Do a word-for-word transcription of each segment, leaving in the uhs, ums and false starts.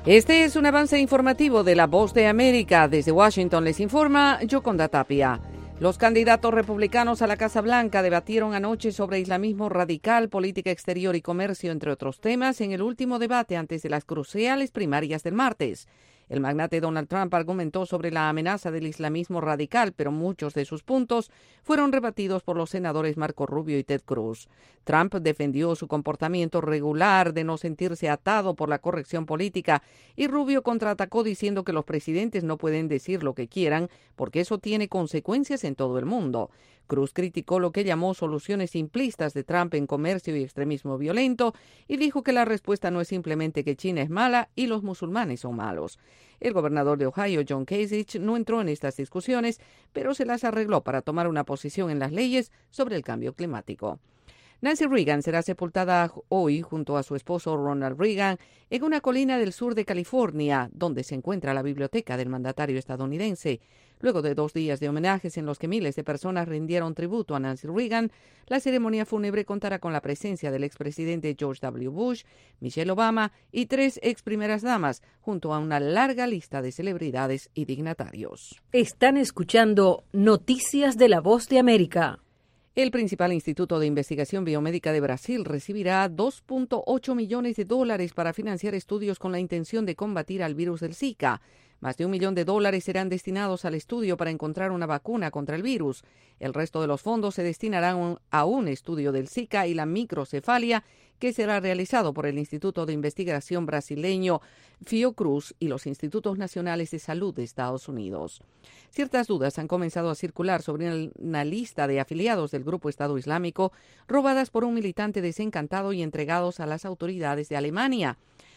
Este es un avance informativo de La Voz de América. Desde Washington les informa Yoconda Tapia. Los candidatos republicanos a la Casa Blanca debatieron anoche sobre islamismo radical, política exterior y comercio, entre otros temas, en el último debate antes de las cruciales primarias del martes. El magnate Donald Trump argumentó sobre la amenaza del islamismo radical, pero muchos de sus puntos fueron rebatidos por los senadores Marco Rubio y Ted Cruz. Trump defendió su comportamiento regular de no sentirse atado por la corrección política y Rubio contraatacó diciendo que los presidentes no pueden decir lo que quieran porque eso tiene consecuencias en todo el mundo. Cruz criticó lo que llamó soluciones simplistas de Trump en comercio y extremismo violento y dijo que la respuesta no es simplemente que China es mala y los musulmanes son malos. El gobernador de Ohio, John Kasich, no entró en estas discusiones, pero se las arregló para tomar una posición en las leyes sobre el cambio climático. Nancy Reagan será sepultada hoy junto a su esposo Ronald Reagan en una colina del sur de California, donde se encuentra la biblioteca del mandatario estadounidense. Luego de dos días de homenajes en los que miles de personas rindieron tributo a Nancy Reagan, la ceremonia fúnebre contará con la presencia del expresidente George W. Bush, Michelle Obama y tres ex primeras damas, junto a una larga lista de celebridades y dignatarios. Están escuchando Noticias de la Voz de América. El principal instituto de investigación biomédica de Brasil recibirá dos punto ocho millones de dólares para financiar estudios con la intención de combatir al virus del Zika. Más de un millón de dólares serán destinados al estudio para encontrar una vacuna contra el virus. El resto de los fondos se destinarán a un estudio del Zika y la microcefalia que será realizado por el Instituto de Investigación brasileño Fiocruz y los Institutos Nacionales de Salud de Estados Unidos. Ciertas dudas han comenzado a circular sobre una lista de afiliados del grupo Estado Islámico robadas por un militante desencantado y entregados a las autoridades de Alemania.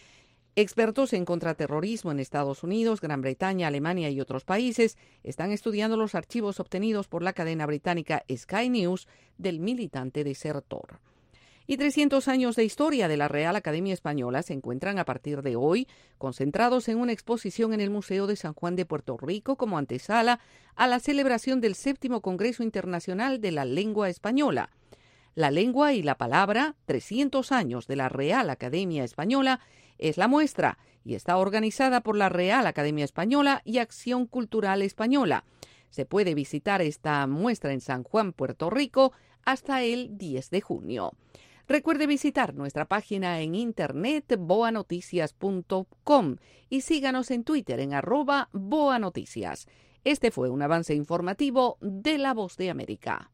Expertos en contraterrorismo en Estados Unidos, Gran Bretaña, Alemania y otros países están estudiando los archivos obtenidos por la cadena británica Sky News del militante desertor. Y trescientos años de historia de la Real Academia Española se encuentran a partir de hoy concentrados en una exposición en el Museo de San Juan de Puerto Rico como antesala a la celebración del séptimo Congreso Internacional de la Lengua Española. La lengua y la palabra, trescientos años de la Real Academia Española, es la muestra y está organizada por la Real Academia Española y Acción Cultural Española. Se puede visitar esta muestra en San Juan, Puerto Rico, hasta el diez de junio. Recuerde visitar nuestra página en internet boa noticias punto com y síganos en Twitter en arroba boanoticias. Este fue un avance informativo de La Voz de América.